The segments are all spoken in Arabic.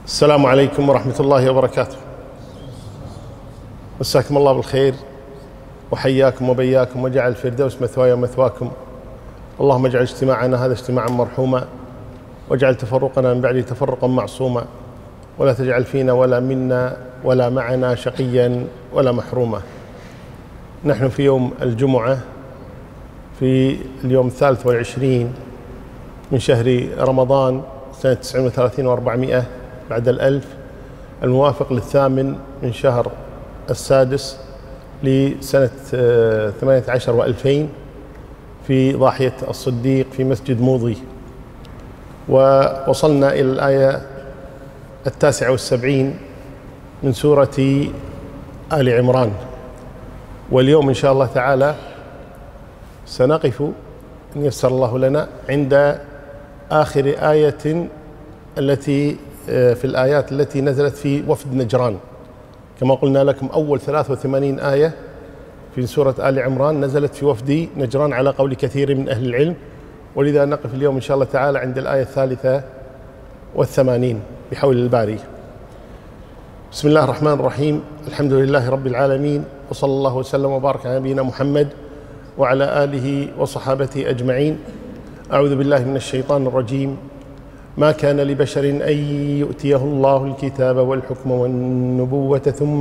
السلام عليكم ورحمة الله وبركاته. مساكم الله بالخير وحياكم وبياكم وجعل الفردوس مثواي ومثواكم. اللهم اجعل اجتماعنا هذا اجتماعا مرحوما، واجعل تفرقنا من بعده تفرقا معصوما، ولا تجعل فينا ولا منا ولا معنا شقيا ولا محروما. نحن في يوم الجمعة في اليوم 23 من شهر رمضان سنة 39 و400 بعد الألف، الموافق للثامن من شهر السادس لسنة 18 و2000 في ضاحية الصديق في مسجد موضي. ووصلنا إلى الآية 79 من سورة آل عمران، واليوم إن شاء الله تعالى سنقف إن يسر الله لنا عند آخر آية التي في الآيات التي نزلت في وفد نجران. كما قلنا لكم أول 83 آية في سورة آل عمران نزلت في وفد نجران على قول كثير من أهل العلم، ولذا نقف اليوم إن شاء الله تعالى عند الآية 83 بحول الباري. بسم الله الرحمن الرحيم، الحمد لله رب العالمين، وصلى الله وسلم وبارك على نبينا محمد وعلى آله وصحابته أجمعين. أعوذ بالله من الشيطان الرجيم. ما كان لبشر أن يؤتيه الله الكتاب والحكم والنبوة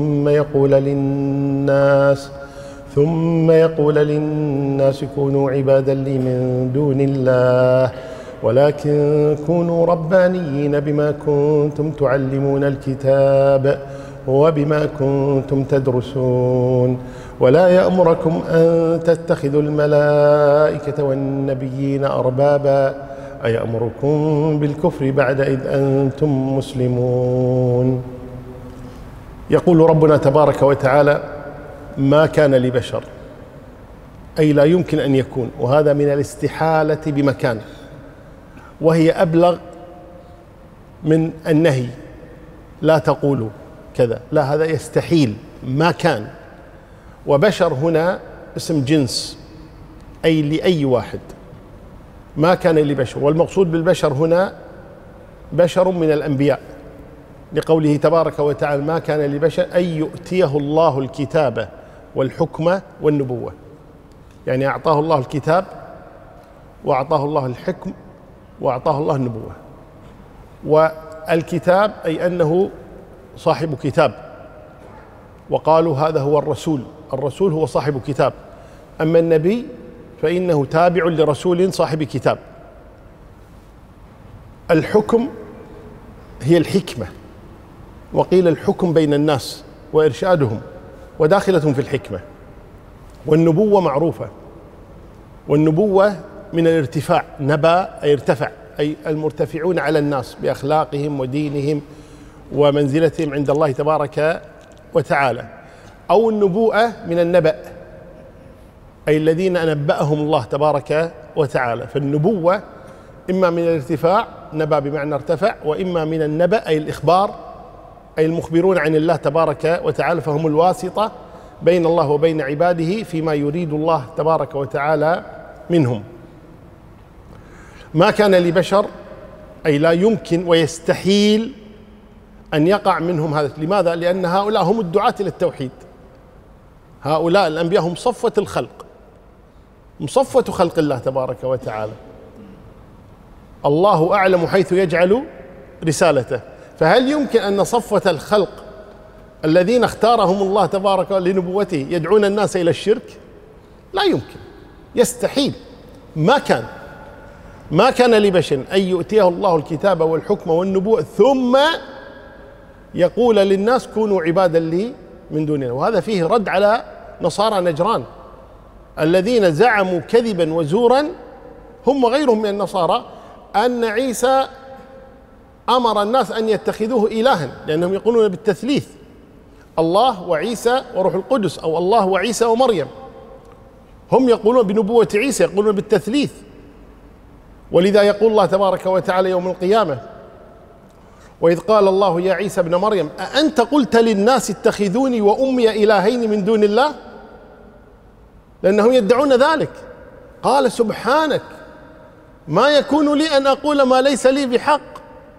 ثم يقول للناس كونوا عبادا لي من دون الله ولكن كونوا ربانيين بما كنتم تعلمون الكتاب وبما كنتم تدرسون ولا يأمركم أن تتخذوا الملائكة والنبيين أربابا أيأمركم بالكفر بعد إذ أنتم مسلمون. يقول ربنا تبارك وتعالى: ما كان لبشر، أي لا يمكن أن يكون، وهذا من الاستحالة بمكان، وهي أبلغ من النهي. لا تقولوا كذا، لا، هذا يستحيل، ما كان. وبشر هنا اسم جنس، أي لأي واحد. ما كان لبشر، والمقصود بالبشر هنا بشر من الأنبياء، لقوله تبارك وتعالى: ما كان لبشر أن يؤتيه الله الكتاب والحكم والنبوة، يعني أعطاه الله الكتاب وأعطاه الله الحكم وأعطاه الله النبوة. والكتاب أي أنه صاحب كتاب، وقالوا هذا هو الرسول هو صاحب كتاب، أما النبي فإنه تابع لرسول صاحب كتاب. الحكم هي الحكمة، وقيل الحكم بين الناس وإرشادهم، وداخلة في الحكمة. والنبوة معروفة، والنبوة من الارتفاع، نبى أي ارتفع، أي المرتفعون على الناس بأخلاقهم ودينهم ومنزلتهم عند الله تبارك وتعالى. أو النبوءة من النبأ، أي الذين نبأهم الله تبارك وتعالى. فالنبوة إما من الارتفاع، نبأ بمعنى ارتفع، وإما من النبأ أي الإخبار، أي المخبرون عن الله تبارك وتعالى، فهم الواسطة بين الله وبين عباده فيما يريد الله تبارك وتعالى منهم. ما كان لبشر أي لا يمكن ويستحيل أن يقع منهم هذا. لماذا؟ لأن هؤلاء هم الدعاة إلى التوحيد، هؤلاء الأنبياء هم صفوة الخلق، مصفوة خلق الله تبارك وتعالى. الله أعلم حيث يجعل رسالته، فهل يمكن أن صفوة الخلق الذين اختارهم الله تبارك لنبوته يدعون الناس إلى الشرك؟ لا يمكن، يستحيل. ما كان لبشر أن يؤتيه الله الكتاب والحكم والنبوة ثم يقول للناس كونوا عبادا لي من دون الله. وهذا فيه رد على نصارى نجران الذين زعموا كذبا وزورا، هم وغيرهم من النصارى، أن عيسى أمر الناس أن يتخذوه إلها، لأنهم يقولون بالتثليث: الله وعيسى وروح القدس، أو الله وعيسى ومريم. هم يقولون بنبوة عيسى، يقولون بالتثليث. ولذا يقول الله تبارك وتعالى يوم القيامة: وإذ قال الله يا عيسى ابن مريم أأنت قلت للناس اتخذوني وأمي إلهين من دون الله؟ لأنهم يدعون ذلك. قال: سبحانك ما يكون لي أن أقول ما ليس لي بحق،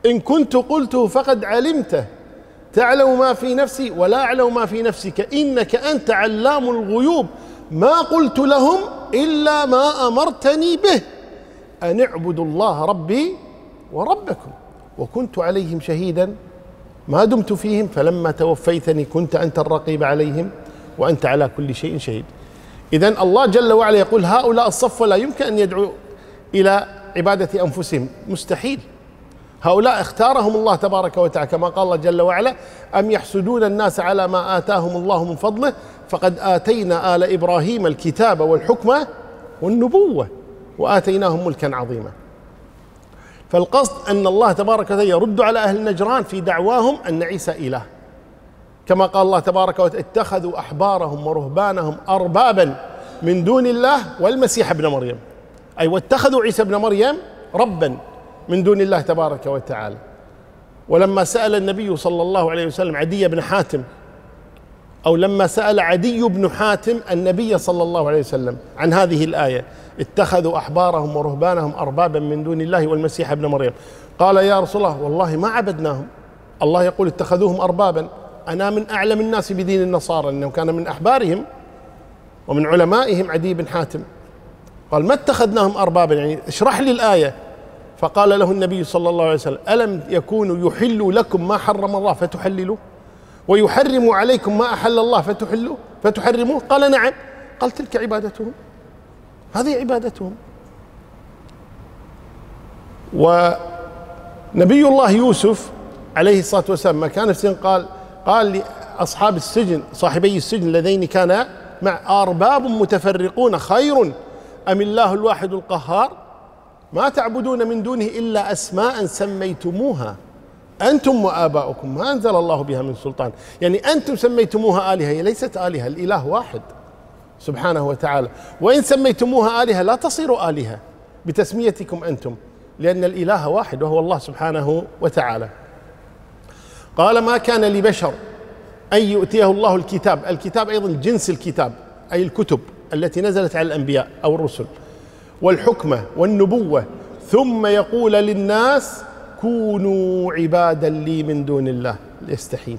إن كنت قلته فقد علمته تعلم ما في نفسي ولا أعلم ما في نفسك إنك أنت علام الغيوب ما قلت لهم إلا ما أمرتني به أن اعبدوا الله ربي وربكم وكنت عليهم شهيدا ما دمت فيهم فلما توفيتني كنت أنت الرقيب عليهم وأنت على كل شيء شهيد. إذن الله جل وعلا يقول هؤلاء الصف لا يمكن أن يدعوا إلى عبادة أنفسهم، مستحيل. هؤلاء اختارهم الله تبارك وتعالى كما قال الله جل وعلا أم يحسدون الناس على ما آتاهم الله من فضله فقد آتينا آل إبراهيم الكتاب والحكمة والنبوة وآتيناهم ملكا عظيما. فالقصد أن الله تبارك وتعالى يرد على أهل نجران في دعواهم أن عيسى إله، كما قال الله تبارك وتعالى اتخذوا أحبارهم ورهبانهم أربابا من دون الله والمسيح ابن مريم، أي واتخذوا عيسى ابن مريم ربا من دون الله تبارك وتعالى. ولما سأل النبي صلى الله عليه وسلم عدي بن حاتم، أو لما سأل عدي بن حاتم النبي صلى الله عليه وسلم عن هذه الآية اتخذوا أحبارهم ورهبانهم أربابا من دون الله والمسيح ابن مريم، قال يا رسول الله والله ما عبدناهم. الله يقول اتخذوهم أربابا، أنا من أعلم الناس بدين النصارى لأنه كان من أحبارهم ومن علمائهم عدي بن حاتم. قال ما اتخذناهم أربابا، يعني اشرح لي الآية. فقال له النبي صلى الله عليه وسلم ألم يكونوا يحلوا لكم ما حرم الله فتحللوا ويحرموا عليكم ما أحل الله فتحرموه؟ قال نعم. قال تلك عبادتهم، هذه عبادتهم. ونبي الله يوسف عليه الصلاة والسلام ما كان في السجن قال لأصحاب السجن صاحبي السجن اللذين كانا مع أرباب متفرقون خير أم الله الواحد القهار ما تعبدون من دونه إلا أسماء سميتموها أنتم وآباؤكم ما أنزل الله بها من سلطان. يعني أنتم سميتموها آلهة، هي ليست آلهة، الإله واحد سبحانه وتعالى، وإن سميتموها آلهة لا تصير آلهة بتسميتكم أنتم، لأن الإله واحد وهو الله سبحانه وتعالى. قال ما كان لبشر أن يؤتيه الله الكتاب أيضا جنس الكتاب أي الكتب التي نزلت على الأنبياء أو الرسل، والحكمة والنبوة، ثم يقول للناس كونوا عبادا لي من دون الله، يستحيل.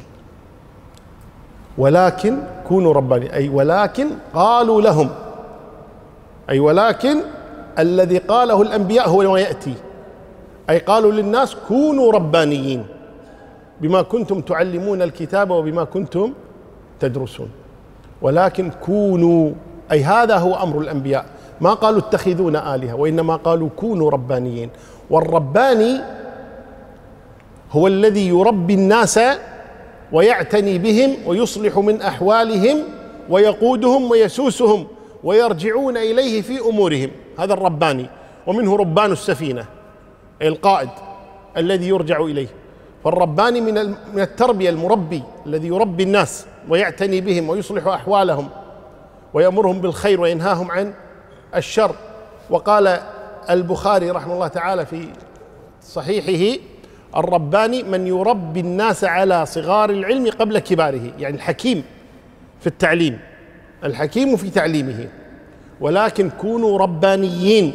ولكن كونوا رباني، أي ولكن قالوا لهم، أي ولكن الذي قاله الأنبياء هو ما يأتي، أي قالوا للناس كونوا ربانيين بما كنتم تعلمون الكتاب وبما كنتم تدرسون. ولكن كونوا، أي هذا هو أمر الأنبياء، ما قالوا اتخذون آلهة وإنما قالوا كونوا ربانيين. والرباني هو الذي يربي الناس ويعتني بهم ويصلح من أحوالهم ويقودهم ويسوسهم ويرجعون إليه في أمورهم، هذا الرباني. ومنه ربان السفينة أي القائد الذي يرجع إليه. فالرباني من التربية، المربي الذي يربي الناس ويعتني بهم ويصلح أحوالهم ويأمرهم بالخير وينهاهم عن الشر. وقال البخاري رحمه الله تعالى في صحيحه الرباني من يربي الناس على صغار العلم قبل كباره، يعني الحكيم في التعليم، الحكيم في تعليمه. ولكن كونوا ربانيين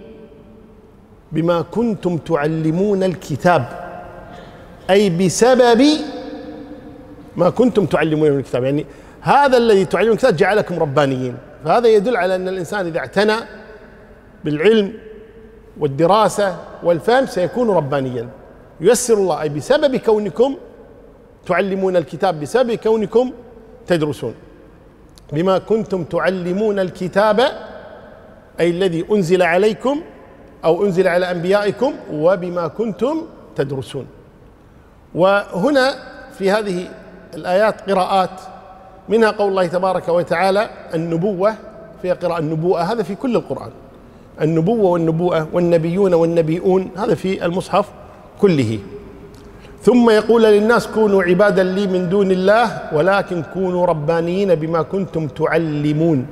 بما كنتم تعلمون الكتاب، أي بسبب ما كنتم تعلمون من الكتاب، يعني هذا الذي تعلمون الكتاب جعلكم ربانيين. فهذا يدل على أن الإنسان إذا اعتنى بالعلم والدراسة والفهم سيكون ربانيا، ييسر الله، أي بسبب كونكم تعلمون الكتاب، بسبب كونكم تدرسون. بما كنتم تعلمون الكتاب أي الذي أنزل عليكم أو أنزل على أنبيائكم، وبما كنتم تدرسون. وهنا في هذه الآيات قراءات، منها قول الله تبارك وتعالى النبوة، فيها قراءة النبوءة، هذا في كل القرآن، النبوة والنبوءة والنبيون والنبيون، هذا في المصحف كله. ثم يقول للناس كونوا عبادا لي من دون الله ولكن كونوا ربانيين بما كنتم تعلمون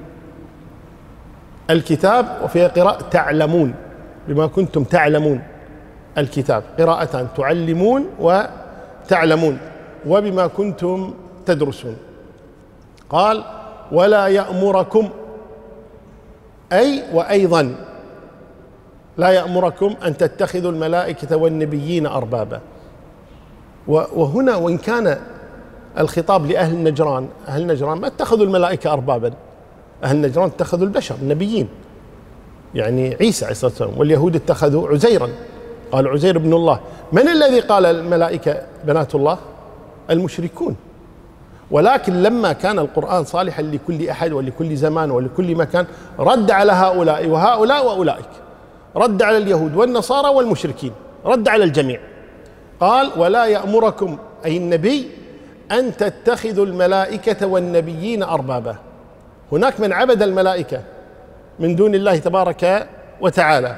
الكتاب، وفي قراءة تعلمون بما كنتم تعلمون الكتاب، قراءتان تعلمون وتعلمون، وبما كنتم تدرسون. قال ولا يأمركم، أي وأيضا لا يأمركم أن تتخذوا الملائكة والنبيين أربابا. وهنا وإن كان الخطاب لأهل نجران، أهل نجران ما اتخذوا الملائكة أربابا، أهل نجران اتخذوا البشر النبيين، يعني عيسى عليه الصلاة والسلام، واليهود اتخذوا عزيرا، قال عزير ابن الله. من الذي قال الملائكة بنات الله؟ المشركون. ولكن لما كان القرآن صالحا لكل أحد ولكل زمان ولكل مكان رد على هؤلاء وهؤلاء وأولئك، رد على اليهود والنصارى والمشركين، رد على الجميع. قال ولا يأمركم أي النبي أن تتخذوا الملائكة والنبيين أربابا. هناك من عبد الملائكة من دون الله تبارك وتعالى،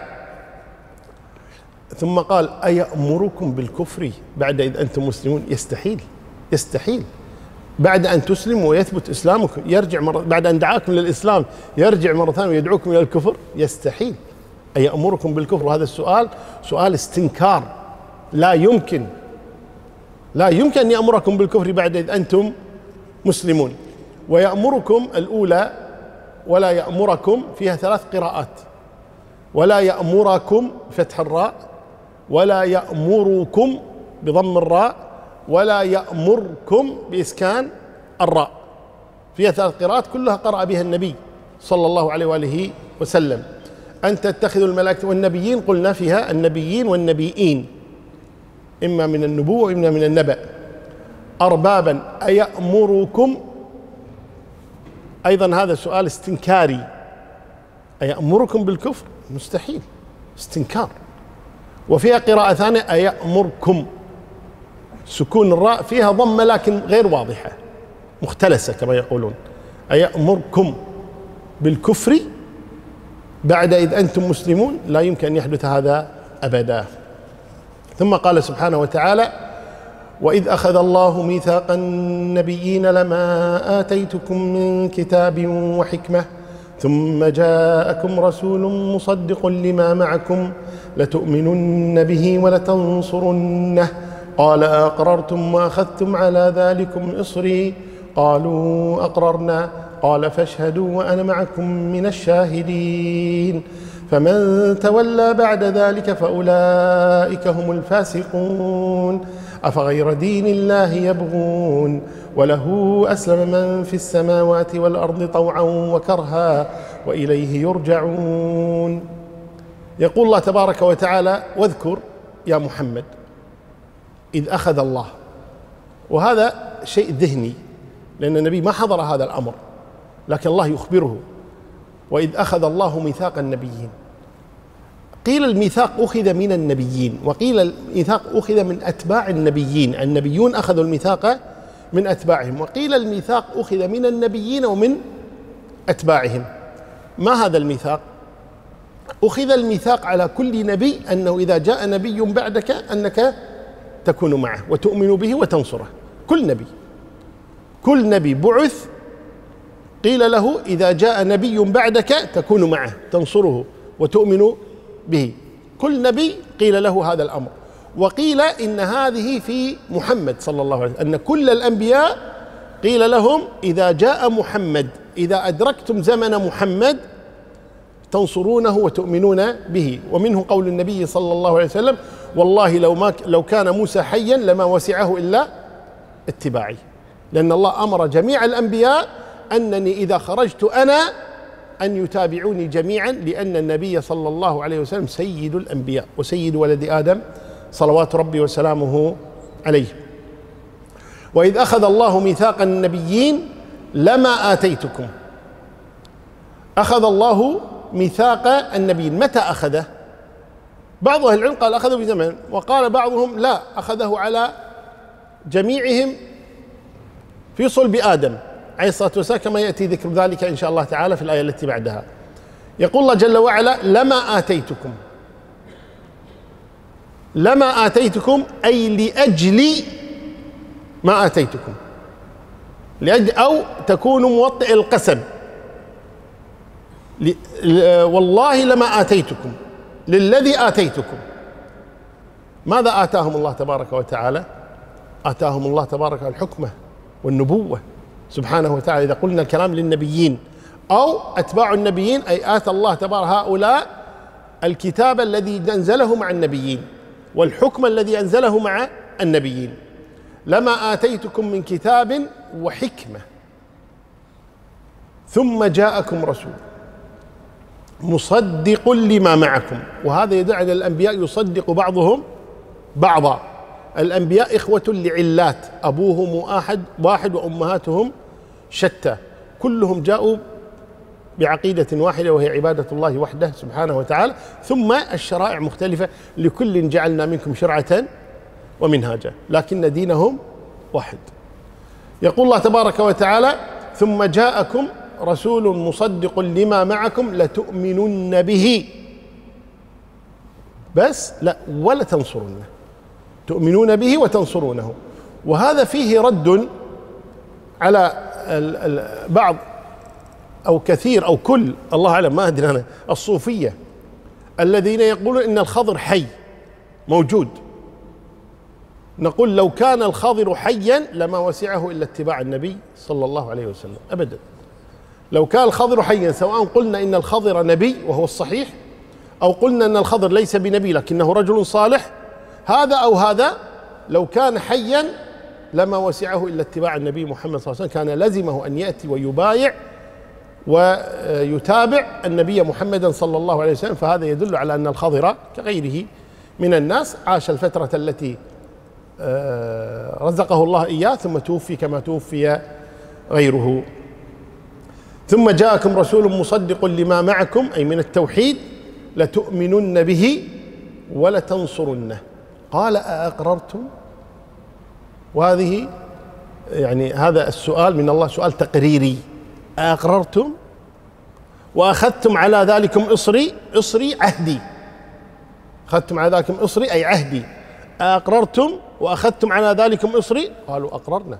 ثم قال أيأمركم بالكفر بعد إذ أنتم مسلمون؟ يستحيل، يستحيل. بعد أن تسلموا ويثبت إسلامكم يرجع بعد أن دعاكم للإسلام يرجع مرة ثانية ويدعوكم إلى الكفر؟ يستحيل. أيأمركم بالكفر، وهذا السؤال سؤال استنكار، لا يمكن، لا يمكن أن يأمركم بالكفر بعد إذ أنتم مسلمون. ويأمركم الأولى ولا يأمركم فيها 3 قراءات، ولا يأمركم فتح الراء، ولا يأمركم بضم الراء، ولا يأمركم بإسكان الراء. فيها 3 قراءات كلها قرأ بها النبي صلى الله عليه وآله وسلم. أن تتخذوا الملائكة والنبيين، قلنا فيها النبيين والنبيين، إما من النبوة وإما من النبأ. أربابا أيأمركم، أيضا هذا سؤال استنكاري. أيأمركم بالكفر؟ مستحيل، استنكار. وفيها قراءة ثانية أيأمركم، سكون الراء فيها ضمة لكن غير واضحة، مختلسة كما يقولون. أيأمركم بالكفر بعد إذ أنتم مسلمون؟ لا يمكن أن يحدث هذا أبدا. ثم قال سبحانه وتعالى وإذ أخذ الله ميثاق النبيين لما آتيتكم من كتاب وحكمة ثم جاءكم رسول مصدق لما معكم لتؤمنن به ولتنصرنه قال أقررتم وأخذتم على ذلكم إصري قالوا أقررنا قال فاشهدوا وأنا معكم من الشاهدين فمن تولى بعد ذلك فأولئك هم الفاسقون أفغير دين الله يبغون وله أسلم من في السماوات والأرض طوعا وكرها وإليه يرجعون. يقول الله تبارك وتعالى واذكر يا محمد إذ أخذ الله، وهذا شيء ذهني لأن النبي ما حضر هذا الأمر، لكن الله يخبره وإذ أخذ الله ميثاق النبيين. قيل الميثاق أخذ من النبيين، وقيل الميثاق أخذ من أتباع النبيين، النبيون أخذوا الميثاق من أتباعهم، وقيل الميثاق أخذ من النبيين ومن أتباعهم. ما هذا الميثاق؟ أخذ الميثاق على كل نبي أنه إذا جاء نبي بعدك أنك تكون معه وتؤمن به وتنصره. كل نبي بعث قيل له إذا جاء نبي بعدك تكون معه تنصره وتؤمن به. كل نبي قيل له هذا الأمر. وقيل إن هذه في محمد صلى الله عليه وسلم، أن كل الأنبياء قيل لهم إذا جاء محمد، إذا أدركتم زمن محمد تنصرونه وتؤمنون به. ومنه قول النبي صلى الله عليه وسلم والله لو كان موسى حيا لما وسعه إلا اتباعي، لأن الله أمر جميع الأنبياء أنني إذا خرجت أنا أن يتابعوني جميعا، لأن النبي صلى الله عليه وسلم سيد الأنبياء وسيد ولد آدم صلوات ربي وسلامه عليه. وإذ أخذ الله ميثاق النبيين لما آتيتكم، أخذ الله ميثاق النبيين. متى أخذه؟ بعض أهل العلم قال أخذه في زمن، وقال بعضهم لا، أخذه على جميعهم في صلب آدم عليه الصلاة والسلام، كما يأتي ذكر ذلك إن شاء الله تعالى في الآية التي بعدها. يقول الله جل وعلا لما آتيتكم، لما آتيتكم أي لأجل ما آتيتكم، لأجل أو تكون موطئ القسم، والله لما آتيتكم، للذي آتيتكم. ماذا آتاهم الله تبارك وتعالى؟ آتاهم الله تبارك الحكمة والنبوة سبحانه وتعالى. إذا قلنا الكلام للنبيين أو أتباع النبيين أي آتى الله تبارك هؤلاء الكتاب الذي أنزله مع النبيين والحكم الذي أنزله مع النبيين. لما آتيتكم من كتاب وحكمة ثم جاءكم رسول مصدق لما معكم. وهذا يدل على الأنبياء يصدق بعضهم بعضا. الأنبياء إخوة لعلات، أبوهم واحد وأمهاتهم شتى، كلهم جاءوا بعقيدة واحدة وهي عبادة الله وحده سبحانه وتعالى، ثم الشرائع مختلفة، لكل جعلنا منكم شرعة ومنهاجا لكن دينهم واحد. يقول الله تبارك وتعالى: ثم جاءكم رسول مصدق لما معكم لتؤمنن به، بس لا ولا تنصرونه، تؤمنون به وتنصرونه. وهذا فيه رد على بعض أو كثير أو كل، الله أعلم ما أدري أنا، الصوفية الذين يقولون إن الخضر حي موجود. نقول لو كان الخضر حيا لما وسعه إلا اتباع النبي صلى الله عليه وسلم أبدا. لو كان الخضر حيا، سواء قلنا إن الخضر نبي وهو الصحيح، أو قلنا أن الخضر ليس بنبي لكنه رجل صالح، هذا أو هذا، لو كان حيا لما وسعه إلا اتباع النبي محمد صلى الله عليه وسلم، كان لزمه أن يأتي ويبايع ويتابع النبي محمدا صلى الله عليه وسلم. فهذا يدل على أن الخضر كغيره من الناس عاش الفترة التي رزقه الله إياه ثم توفي كما توفي غيره. ثم جاءكم رسول مصدق لما معكم، أي من التوحيد، لتؤمنن به ولتنصرنه. قال أأقررتم؟ وهذه يعني هذا السؤال من الله سؤال تقريري. أأقررتم وأخذتم على ذلكم إصري عهدي. أخذتم على ذلكم إصري أي عهدي. أأقررتم وأخذتم على ذلكم إصري؟ قالوا أقررنا.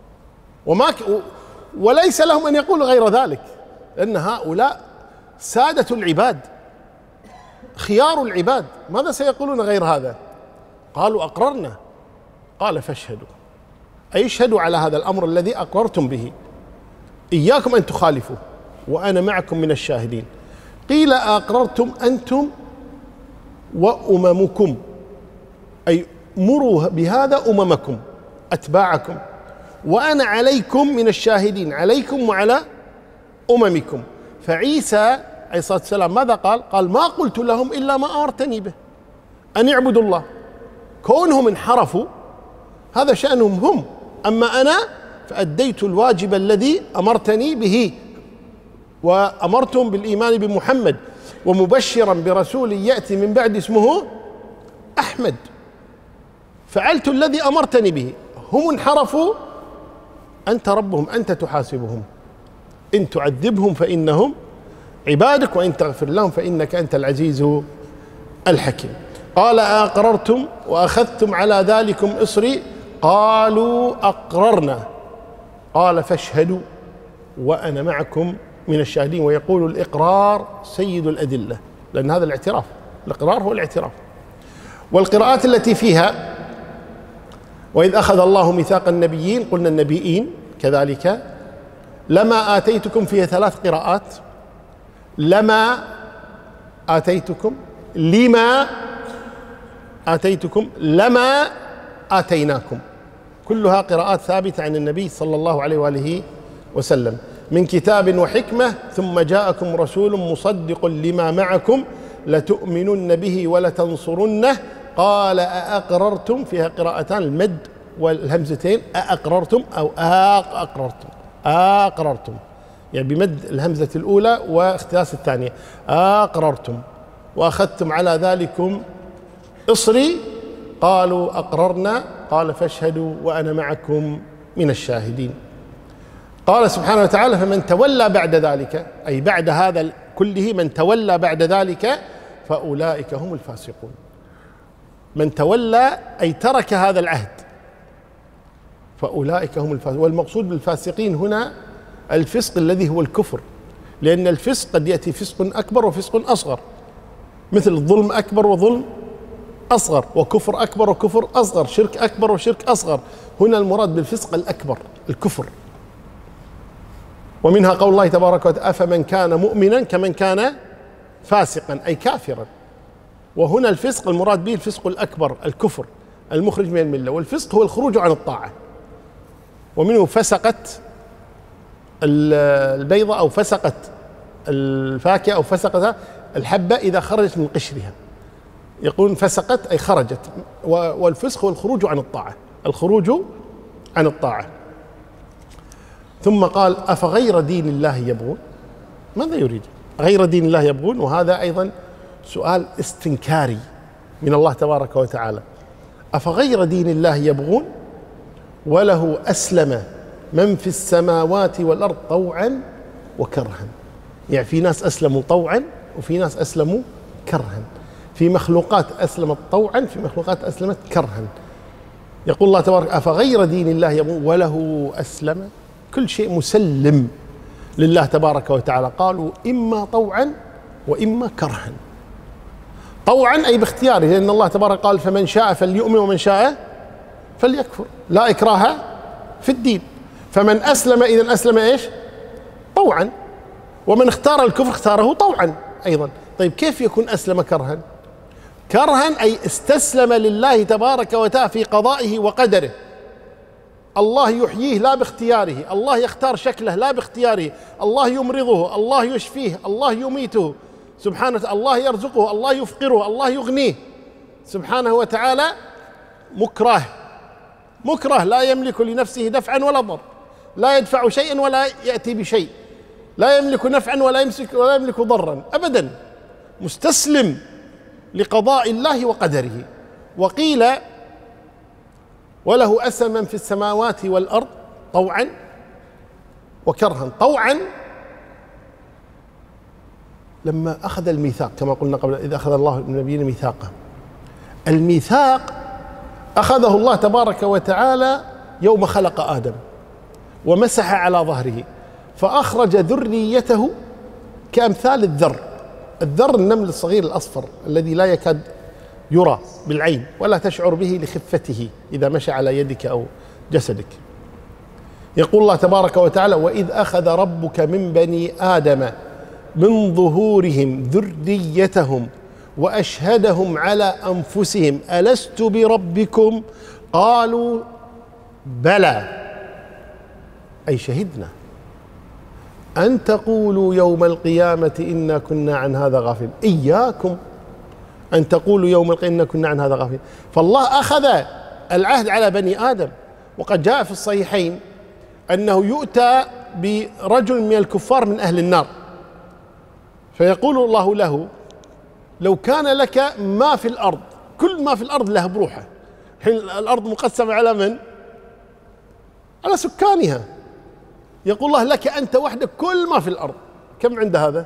وليس لهم أن يقولوا غير ذلك، لأن هؤلاء سادة العباد خيار العباد، ماذا سيقولون غير هذا؟ قالوا أقررنا. قال فاشهدوا، أي اشهدوا على هذا الأمر الذي أقررتم به، إياكم أن تخالفوا وأنا معكم من الشاهدين. قيل أقررتم أنتم وأممكم، أي مروا بهذا أممكم أتباعكم، وأنا عليكم من الشاهدين، عليكم وعلى أممكم. فعيسى عليه الصلاة والسلام ماذا قال؟ قال ما قلت لهم إلا ما أمرتني به أن يعبدوا الله. كونهم انحرفوا هذا شأنهم هم، أما أنا فأديت الواجب الذي أمرتني به، وأمرتم بالإيمان بمحمد ومبشرا برسول يأتي من بعد اسمه أحمد. فعلت الذي أمرتني به. هم انحرفوا، أنت ربهم، أنت تحاسبهم، إن تعذبهم فإنهم عبادك وإن تغفر لهم فإنك أنت العزيز الحكيم. قال أقررتم وأخذتم على ذلكم إصري؟ قالوا أقررنا. قال فاشهدوا وأنا معكم من الشاهدين. ويقول الإقرار سيد الأدلة، لأن هذا الاعتراف، الإقرار هو الاعتراف. والقراءات التي فيها وإذ أخذ الله ميثاق النبيين، قلنا النبيين كذلك. لما آتيتكم فيها 3 قراءات: لما آتيتكم، لما آتيتكم، لما آتيناكم، كلها قراءات ثابتة عن النبي صلى الله عليه وآله وسلم. من كتاب وحكمة ثم جاءكم رسول مصدق لما معكم لتؤمنن به ولتنصرنه. قال أأقررتم، فيها قراءتان المد والهمزتين، أأقررتم أو أقررتم، أقررتم يعني بمد الهمزة الأولى واختلاس الثانية. أقررتم وأخذتم على ذلكم إصري؟ قالوا أقررنا. قال فاشهدوا وأنا معكم من الشاهدين. قال سبحانه وتعالى: فمن تولى بعد ذلك، أي بعد هذا كله، من تولى بعد ذلك فأولئك هم الفاسقون. من تولى أي ترك هذا العهد فأولئك هم الفاسقون. والمقصود بالفاسقين هنا الفسق الذي هو الكفر، لأن الفسق قد يأتي فسق أكبر وفسق أصغر، مثل الظلم أكبر وظلم أصغر، وكفر أكبر وكفر أصغر، شرك أكبر وشرك أصغر. هنا المراد بالفسق الأكبر الكفر. ومنها قول الله تبارك وتعالى: أفمن كان مؤمنا كمن كان فاسقا، أي كافرا. وهنا الفسق المراد به الفسق الأكبر، الكفر المخرج من الملة، والفسق هو الخروج عن الطاعة. ومنه فسقت البيضة أو فسقت الفاكهة أو فسقت الحبة إذا خرجت من قشرها، يقولون فسقت أي خرجت. والفسق هو الخروج عن الطاعة، الخروج عن الطاعة. ثم قال أفغير دين الله يبغون، ماذا يريد؟ غير دين الله يبغون، وهذا أيضا سؤال استنكاري من الله تبارك وتعالى. أفغير دين الله يبغون وله أسلم من في السماوات والأرض طوعا وكرها. يعني في ناس أسلموا طوعا وفي ناس أسلموا كرها، في مخلوقات أسلمت طوعا، في مخلوقات أسلمت كرها. يقول الله تبارك أفغير دين الله يبغون وله أسلم، كل شيء مسلم لله تبارك وتعالى. قالوا إما طوعا وإما كرها. طوعا أي باختياره، لأن الله تبارك قال فمن شاء فليؤمن ومن شاء فليكفر، لا إكراه في الدين. فمن أسلم إذن أسلم إيش؟ طوعا. ومن اختار الكفر اختاره طوعا أيضا. طيب كيف يكون أسلم كرها؟ كرها أي استسلم لله تبارك وتعالى في قضائه وقدره. الله يحييه لا باختياره، الله يختار شكله لا باختياره، الله يمرضه، الله يشفيه، الله يميته سبحانه، الله يرزقه، الله يفقره، الله يغنيه سبحانه وتعالى. مكره لا يملك لنفسه دفعا ولا ضر، لا يدفع شيئا ولا يأتي بشيء، لا يملك نفعا ولا يملك ضرا أبدا، مستسلم لقضاء الله وقدره. وقيل وله أسلم من في السماوات والأرض طوعا وكرها. طوعا لما أخذ الميثاق كما قلنا قبل، إذا أخذ الله من النبيين ميثاقه، الميثاق أخذه الله تبارك وتعالى يوم خلق آدم ومسح على ظهره فأخرج ذريته كأمثال الذر النمل الصغير الأصفر الذي لا يكاد يرى بالعين ولا تشعر به لخفته إذا مشى على يدك أو جسدك. يقول الله تبارك وتعالى وإذ أخذ ربك من بني آدم من ظهورهم ذريتهم وأشهدهم على أنفسهم ألست بربكم قالوا بلى أي شهدنا أن تقولوا يوم القيامة إنا كنا عن هذا غافلين. إياكم أن تقولوا يوم القيامة إنا كنا عن هذا غافلين. فالله أخذ العهد على بني آدم. وقد جاء في الصحيحين أنه يؤتى برجل من الكفار من أهل النار فيقول الله له لو كان لك ما في الأرض، كل ما في الأرض له بروحه. الأرض مقسمة على من؟ على سكانها. يقول الله لك أنت وحدك كل ما في الأرض. كم عند هذا؟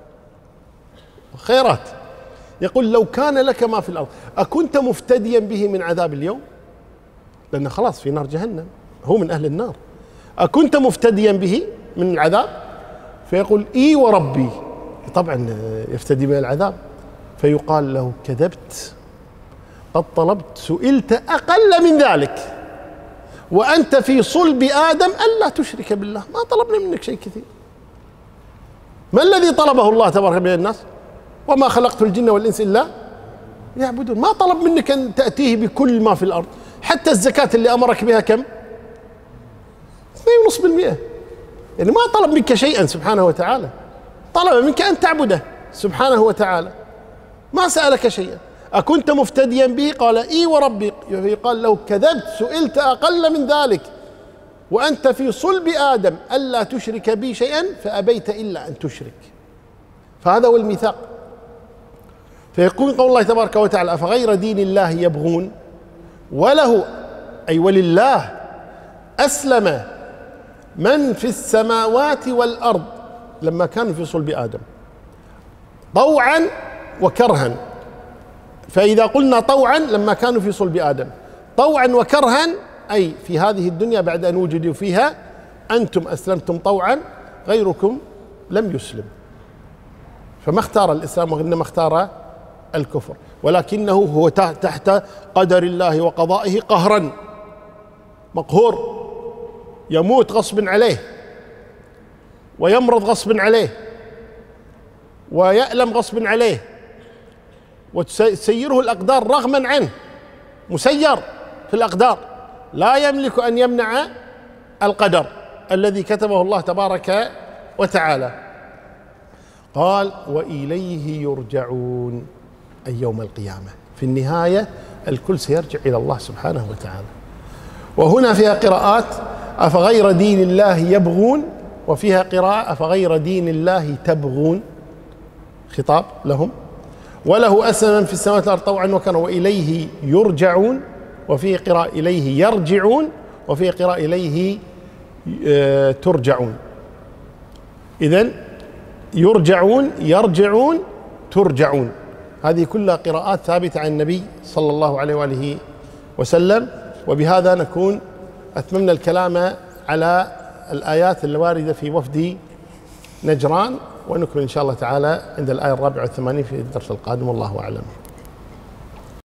خيرات. يقول لو كان لك ما في الأرض أكنت مفتديا به من عذاب اليوم؟ لأنه خلاص في نار جهنم، هو من أهل النار. أكنت مفتديا به من العذاب؟ فيقول إي وربي، طبعا يفتدي من العذاب. فيقال له كذبت، قد طلبت سئلت أقل من ذلك وأنت في صلب آدم ألا تشرك بالله، ما طلبنا منك شيء كثير. ما الذي طلبه الله تبارك من الناس؟ وما خلقت الجن والإنس إلا يعبدون. ما طلب منك أن تأتيه بكل ما في الأرض، حتى الزكاة اللي أمرك بها كم؟ 2.5%. يعني ما طلب منك شيئا سبحانه وتعالى، طلب منك أن تعبده سبحانه وتعالى، ما سألك شيئا. أكنت مفتديا به؟ قال إي وربي. يقال له كذبت سئلت أقل من ذلك وأنت في صلب آدم ألا تشرك بي شيئا فأبيت إلا أن تشرك. فهذا هو الميثاق. فيقول قول الله تبارك وتعالى أفغير دين الله يبغون وله أي ولله أسلم من في السماوات والأرض لما كانوا في صلب آدم طوعا وكرها. فإذا قلنا طوعا لما كانوا في صلب آدم، طوعا وكرها أي في هذه الدنيا بعد أن وجدوا فيها أنتم أسلمتم طوعا غيركم لم يسلم، فما اختار الإسلام وإنما اختار الكفر، ولكنه هو تحت قدر الله وقضائه قهرا، مقهور، يموت غصب عليه ويمرض غصب عليه ويألم غصب عليه وتسيره الأقدار رغما عنه، مسير في الأقدار، لا يملك أن يمنع القدر الذي كتبه الله تبارك وتعالى. قال وإليه يرجعون، أي يوم القيامة في النهاية الكل سيرجع إلى الله سبحانه وتعالى. وهنا فيها قراءات أفغير دين الله يبغون، وفيها قراءة أفغير دين الله تبغون، خطاب لهم. وله أسلم في السماوات والأرض طوعا وكرها وإليه يرجعون، وفيه قراءة إليه يرجعون، وفيه قراءة إليه ترجعون. إذن يرجعون، يرجعون، ترجعون، هذه كلها قراءات ثابتة عن النبي صلى الله عليه وآله وسلم. وبهذا نكون أتممنا الكلام على الآيات الواردة في وفد نجران، ونكمل إن شاء الله تعالى عند الآية 84 في الدرس القادم، والله أعلم.